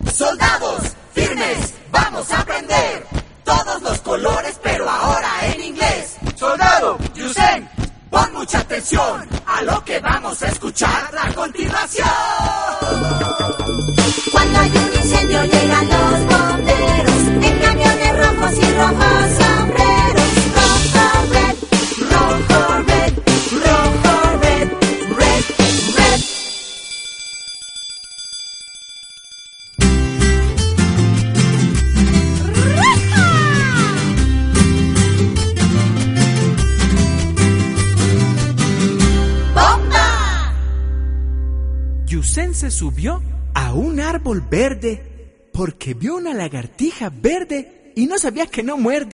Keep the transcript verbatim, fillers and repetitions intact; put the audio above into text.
Soldados, firmes, vamos a aprender todos los colores, pero ahora en inglés. Soldado, Yusen, pon mucha atención a lo que vamos a escuchar a continuación. Cuando hay un incendio llegan los bomberos en camiones rojos y rojos sombreros. Rojo, red, rojo, red, rojo, red, red, red. ¡Bomba! Yusen se subió a un árbol verde porque vio una lagartija verde y no sabía que no muerde.